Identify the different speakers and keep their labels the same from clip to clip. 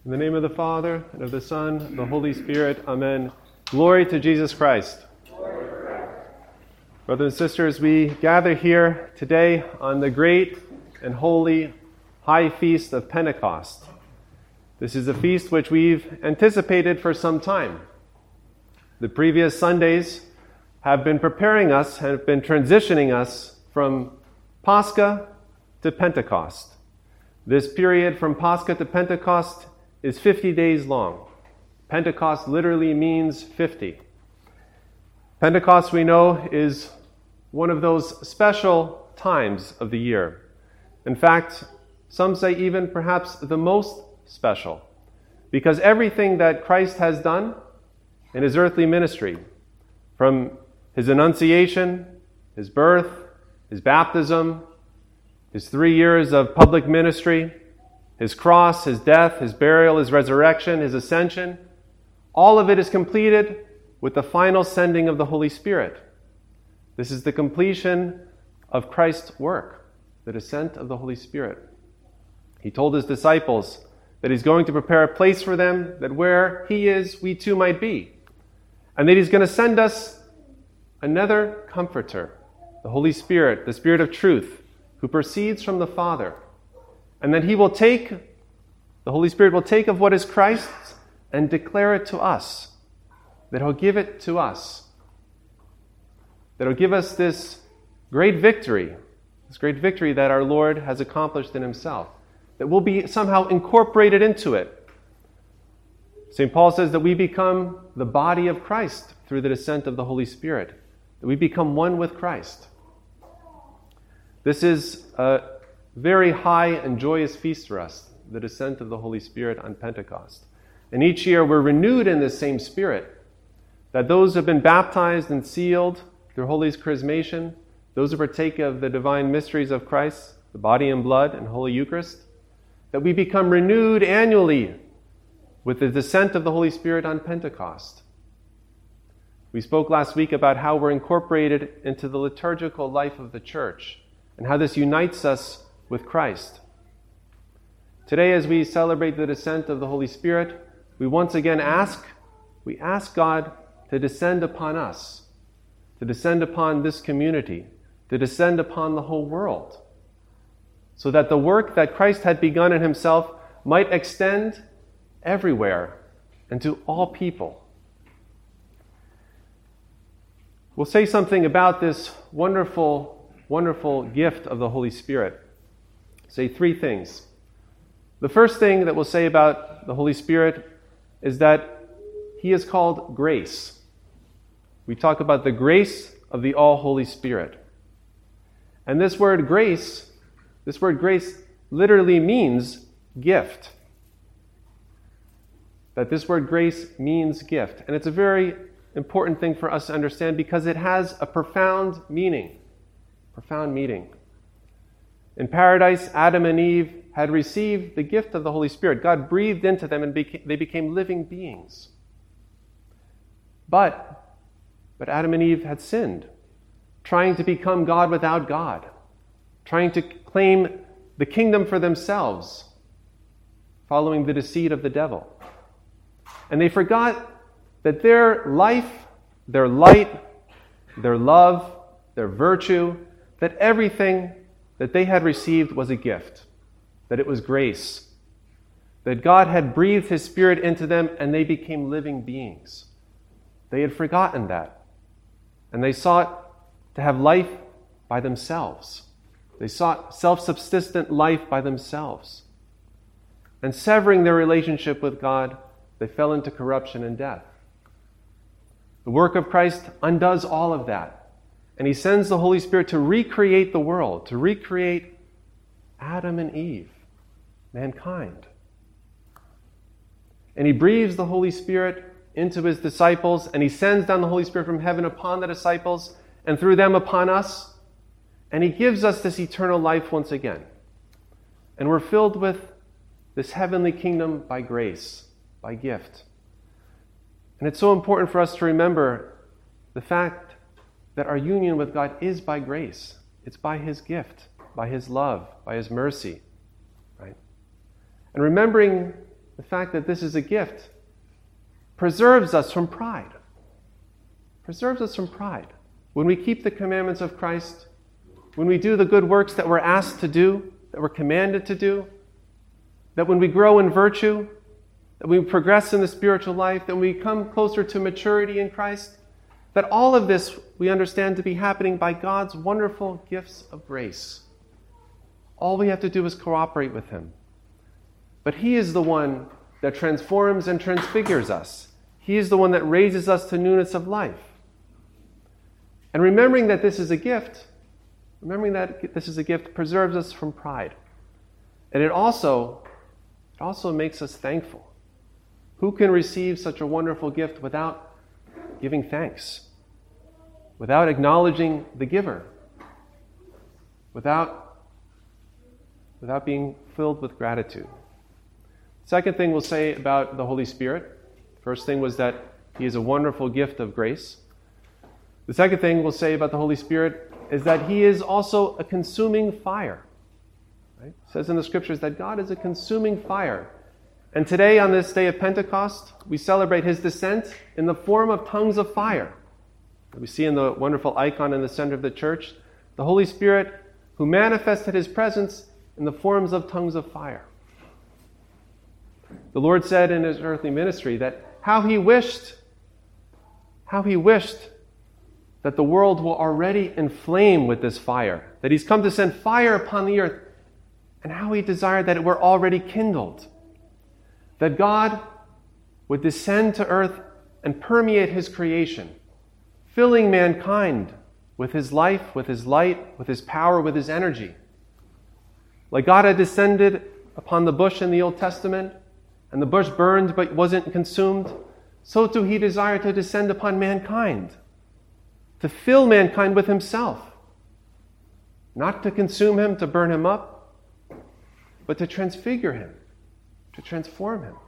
Speaker 1: In the name of the Father, and of the Son, and the Holy Spirit, Amen. Glory to Jesus Christ. Brothers and sisters, we gather here today on the great and holy high feast of Pentecost. This is a feast which we've anticipated for some time. The previous Sundays have been preparing us, have been transitioning us from Pascha to Pentecost. This period from Pascha to Pentecost is 50 days long. Pentecost literally means 50. Pentecost, we know, is one of those special times of the year. In fact, some say even perhaps the most special, because everything that Christ has done in his earthly ministry, from his Annunciation, his birth, his baptism, his 3 years of public ministry, his cross, his death, his burial, his resurrection, his ascension, all of it is completed with the final sending of the Holy Spirit. This is the completion of Christ's work, the descent of the Holy Spirit. He told his disciples that he's going to prepare a place for them, that where he is, we too might be. And that he's going to send us another comforter, the Holy Spirit, the Spirit of truth, who proceeds from the Father. And that the Holy Spirit will take of what is Christ's and declare it to us. That he'll give it to us. That he'll give us this great victory that our Lord has accomplished in himself. That we'll be somehow incorporated into it. St. Paul says that we become the body of Christ through the descent of the Holy Spirit. That we become one with Christ. This is a very high and joyous feast for us, the descent of the Holy Spirit on Pentecost. And each year we're renewed in this same Spirit, that those who have been baptized and sealed through Holy Chrismation, those who partake of the divine mysteries of Christ, the body and blood and Holy Eucharist, that we become renewed annually with the descent of the Holy Spirit on Pentecost. We spoke last week about how we're incorporated into the liturgical life of the Church and how this unites us with Christ. Today, as we celebrate the descent of the Holy Spirit, we once again ask God to descend upon us, to descend upon this community, to descend upon the whole world, so that the work that Christ had begun in himself might extend everywhere and to all people. We'll say something about this wonderful gift of the Holy Spirit. Say 3 things. The first thing that we'll say about the Holy Spirit is that he is called grace. We talk about the grace of the all-Holy Spirit. And this word grace literally means gift. That this word grace means gift. And it's a very important thing for us to understand because it has a profound meaning. In paradise, Adam and Eve had received the gift of the Holy Spirit. God breathed into them and they became living beings. But Adam and Eve had sinned, trying to become God without God, trying to claim the kingdom for themselves, following the deceit of the devil. And they forgot that their life, their light, their love, their virtue, that everything that they had received was a gift, that it was grace, that God had breathed his Spirit into them and they became living beings. They had forgotten that, and they sought to have life by themselves. They sought self-subsistent life by themselves. And severing their relationship with God, they fell into corruption and death. The work of Christ undoes all of that. And he sends the Holy Spirit to recreate the world, to recreate Adam and Eve, mankind. And he breathes the Holy Spirit into his disciples, and he sends down the Holy Spirit from heaven upon the disciples, and through them upon us. And he gives us this eternal life once again. And we're filled with this heavenly kingdom by grace, by gift. And it's so important for us to remember the fact that our union with God is by grace. It's by his gift, by his love, by his mercy. Right? And remembering the fact that this is a gift, preserves us from pride. Preserves us from pride. When we keep the commandments of Christ, when we do the good works that we're asked to do, that we're commanded to do, that when we grow in virtue, that we progress in the spiritual life, that we come closer to maturity in Christ, that all of this we understand to be happening by God's wonderful gifts of grace. All we have to do is cooperate with Him. But He is the one that transforms and transfigures us. He is the one that raises us to newness of life. And remembering that this is a gift, preserves us from pride. And it also makes us thankful. Who can receive such a wonderful gift without giving thanks? Without acknowledging the giver? Without being filled with gratitude? Second thing we'll say about the Holy Spirit. First thing was that He is a wonderful gift of grace. The second thing we'll say about the Holy Spirit is that He is also a consuming fire. Right? It says in the Scriptures that God is a consuming fire. And today, on this day of Pentecost, we celebrate His descent in the form of tongues of fire. We see in the wonderful icon in the center of the church, the Holy Spirit who manifested His presence in the forms of tongues of fire. The Lord said in His earthly ministry that how He wished that the world were already inflamed with this fire, that He's come to send fire upon the earth, and how He desired that it were already kindled. That God would descend to earth and permeate His creation, filling mankind with His life, with His light, with His power, with His energy. Like God had descended upon the bush in the Old Testament, and the bush burned but wasn't consumed, so too He desired to descend upon mankind, to fill mankind with Himself, not to consume him, to burn him up, but to transfigure him, to transform him.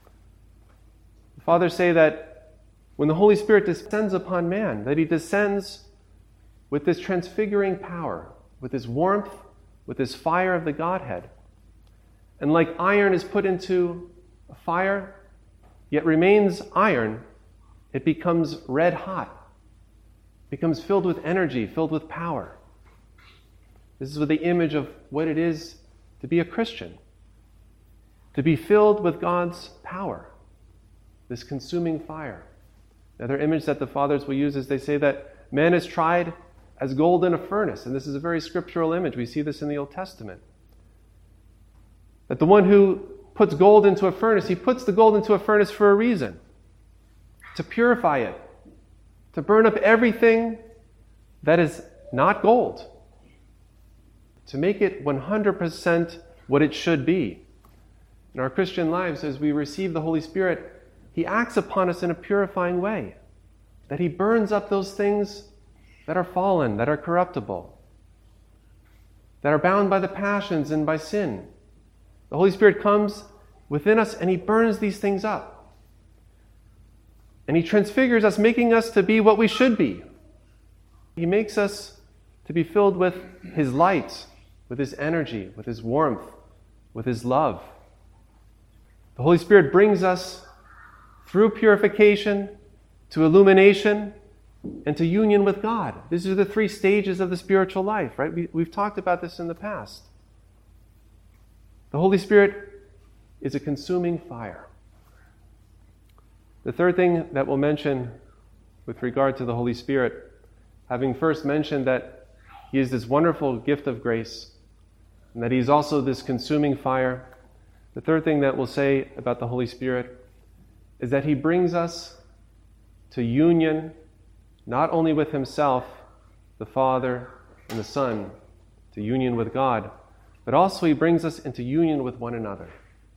Speaker 1: The Fathers say that when the Holy Spirit descends upon man, that He descends with this transfiguring power, with His warmth, with this fire of the Godhead. And like iron is put into a fire, yet remains iron, it becomes red hot, becomes filled with energy, filled with power. This is the image of what it is to be a Christian, to be filled with God's power, this consuming fire. Another image that the Fathers will use is they say that man is tried as gold in a furnace, and this is a very scriptural image. We see this in the Old Testament. That the one who puts gold into a furnace, he puts the gold into a furnace for a reason. To purify it. To burn up everything that is not gold. To make it 100% what it should be. In our Christian lives, as we receive the Holy Spirit, He acts upon us in a purifying way. That He burns up those things that are fallen, that are corruptible, that are bound by the passions and by sin. The Holy Spirit comes within us and He burns these things up. And He transfigures us, making us to be what we should be. He makes us to be filled with His light, with His energy, with His warmth, with His love. The Holy Spirit brings us through purification to illumination and to union with God. These are the three stages of the spiritual life, right? We've talked about this in the past. The Holy Spirit is a consuming fire. The third thing that we'll mention with regard to the Holy Spirit, having first mentioned that He is this wonderful gift of grace, and that He's also this consuming fire, the third thing that we'll say about the Holy Spirit is that He brings us to union not only with Himself, the Father and the Son, to union with God, but also He brings us into union with one another.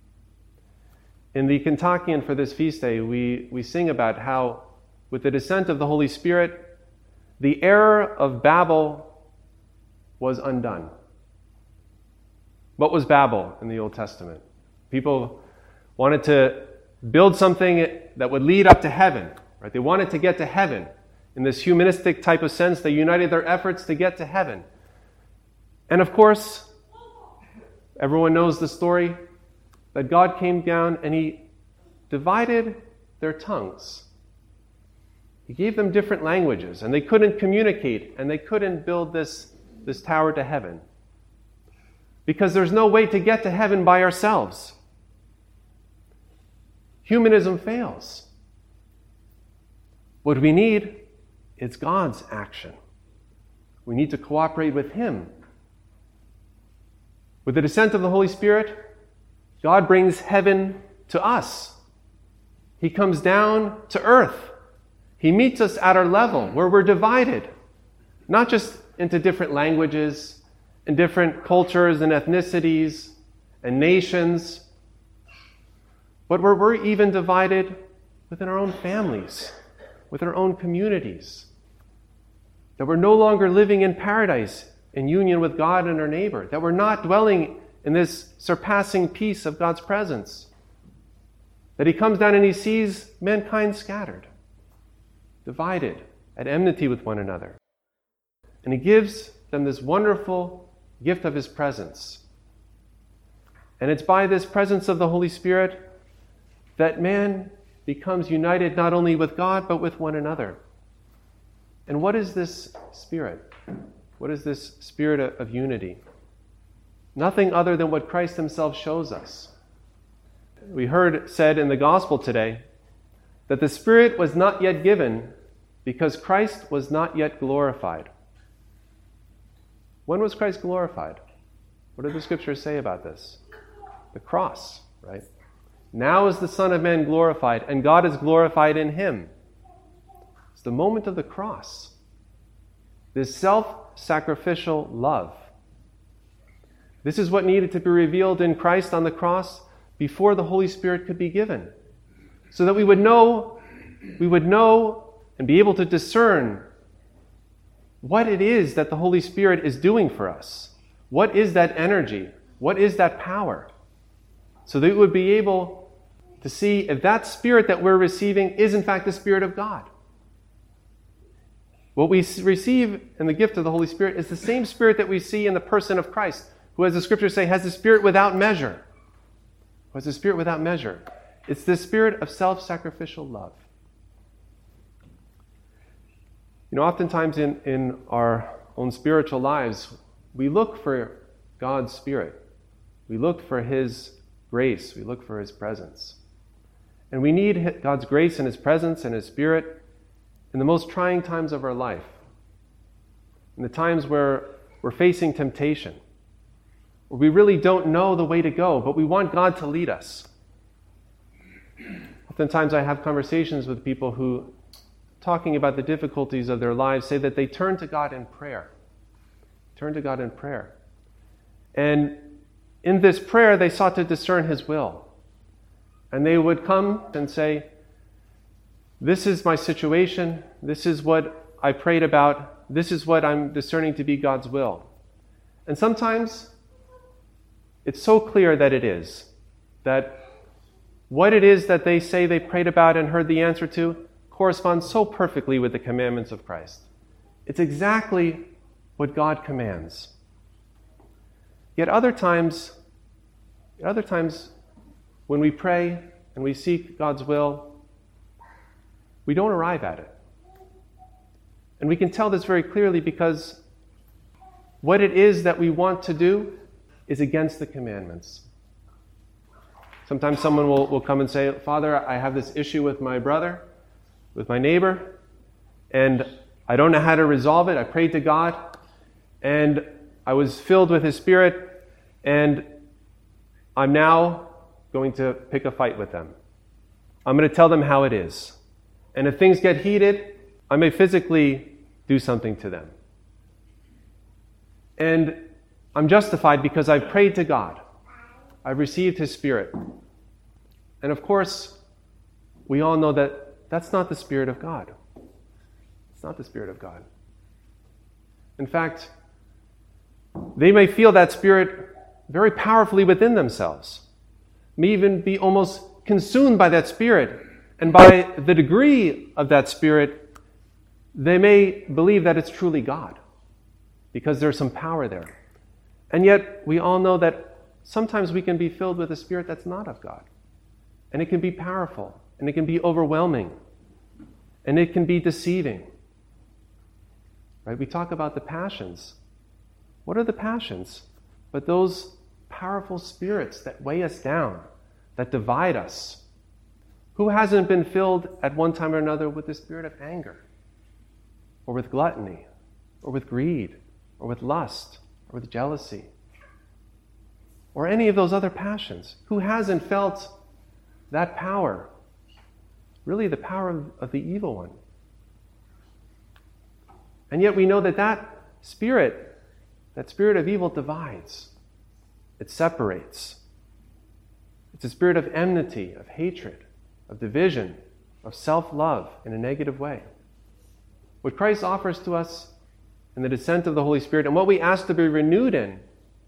Speaker 1: In the Kentuckian for this feast day, we sing about how, with the descent of the Holy Spirit, the error of Babel was undone. What was Babel in the Old Testament? People wanted to build something that would lead up to heaven, right? They wanted to get to heaven. In this humanistic type of sense, they united their efforts to get to heaven. And of course, everyone knows the story that God came down and he divided their tongues. He gave them different languages, and they couldn't communicate, and they couldn't build this tower to heaven. Because there's no way to get to heaven by ourselves. Humanism fails. What we need is God's action. We need to cooperate with Him. With the descent of the Holy Spirit, God brings heaven to us. He comes down to earth. He meets us at our level where we're divided, not just into different languages and different cultures and ethnicities and nations, but where we're even divided within our own families, with our own communities. That we're no longer living in paradise in union with God and our neighbor. That we're not dwelling in this surpassing peace of God's presence. That He comes down and He sees mankind scattered, divided, at enmity with one another. And He gives them this wonderful gift of His presence. And it's by this presence of the Holy Spirit that man becomes united not only with God, but with one another. And what is this Spirit? What is this Spirit of unity? Nothing other than what Christ Himself shows us. We heard said in the Gospel today that the Spirit was not yet given because Christ was not yet glorified. When was Christ glorified? What do the Scriptures say about this? The cross, right? Now is the Son of Man glorified, and God is glorified in Him. It's the moment of the cross. This self-sacrificial love. This is what needed to be revealed in Christ on the cross before the Holy Spirit could be given. So that we would know and be able to discern what it is that the Holy Spirit is doing for us. What is that energy? What is that power? So that we would be able to see if that Spirit that we're receiving is in fact the Spirit of God. What we receive in the gift of the Holy Spirit is the same Spirit that we see in the person of Christ, who, as the Scriptures say, has the Spirit without measure. Who has the Spirit without measure. It's the Spirit of self-sacrificial love. You know, oftentimes in our own spiritual lives, we look for God's Spirit. We look for His grace. We look for His presence. And we need God's grace and His presence and His Spirit in the most trying times of our life. In the times where we're facing temptation. Where we really don't know the way to go, but we want God to lead us. Oftentimes I have conversations with people who, talking about the difficulties of their lives, say that they turn to God in prayer. Turn to God in prayer. And in this prayer, they sought to discern His will. And they would come and say, this is my situation. This is what I prayed about. This is what I'm discerning to be God's will. And sometimes it's so clear that it is. That what it is that they say they prayed about and heard the answer to corresponds so perfectly with the commandments of Christ. It's exactly what God commands. Yet other times when we pray and we seek God's will, we don't arrive at it. And we can tell this very clearly because what it is that we want to do is against the commandments. Sometimes someone will come and say, Father, I have this issue with my brother, with my neighbor, and I don't know how to resolve it. I prayed to God, and I was filled with His Spirit, and I'm now going to pick a fight with them. I'm going to tell them how it is. And if things get heated, I may physically do something to them. And I'm justified because I've prayed to God. I've received His Spirit. And of course, we all know that that's not the Spirit of God. It's not the Spirit of God. In fact, they may feel that Spirit very powerfully within themselves, may even be almost consumed by that Spirit. And by the degree of that Spirit, they may believe that it's truly God, because there's some power there. And yet, we all know that sometimes we can be filled with a spirit that's not of God. And it can be powerful, and it can be overwhelming, and it can be deceiving. Right? We talk about the passions. What are the passions? But those powerful spirits that weigh us down, that divide us. Who hasn't been filled at one time or another with the spirit of anger, or with gluttony, or with greed, or with lust, or with jealousy, or any of those other passions? Who hasn't felt that power, really the power of the evil one? And yet we know that spirit of evil divides. It separates. It's a spirit of enmity, of hatred, of division, of self-love in a negative way. What Christ offers to us in the descent of the Holy Spirit, and what we ask to be renewed in,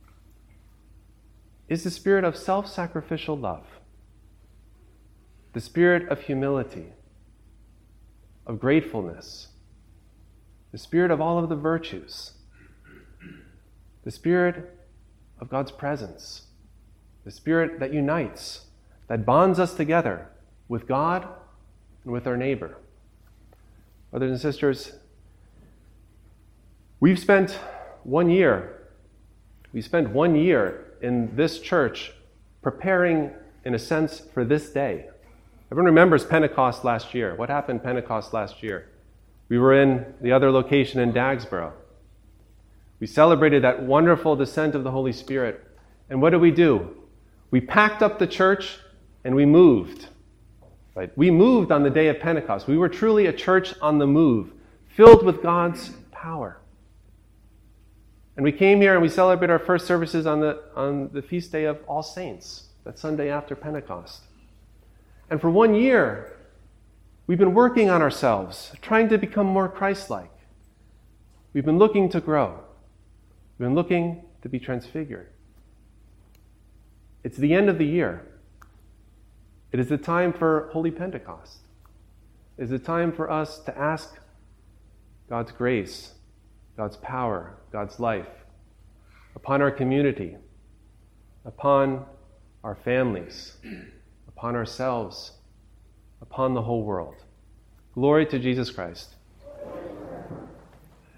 Speaker 1: is the spirit of self-sacrificial love, the spirit of humility, of gratefulness, the spirit of all of the virtues, the spirit of God's presence, the spirit that unites, that bonds us together with God and with our neighbor. Brothers and sisters, we spent 1 year in this church preparing, in a sense, for this day. Everyone remembers Pentecost last year. What happened Pentecost last year? We were in the other location in Dagsboro. We celebrated that wonderful descent of the Holy Spirit. And what did we do? We packed up the church and we moved. Right? We moved on the day of Pentecost. We were truly a church on the move, filled with God's power. And we came here and we celebrated our first services on the feast day of All Saints, that Sunday after Pentecost. And for 1 year, we've been working on ourselves, trying to become more Christ-like. We've been looking to grow. We've been looking to be transfigured. It's the end of the year. It is the time for Holy Pentecost. It is the time for us to ask God's grace, God's power, God's life upon our community, upon our families, upon ourselves, upon the whole world. Glory to Jesus Christ.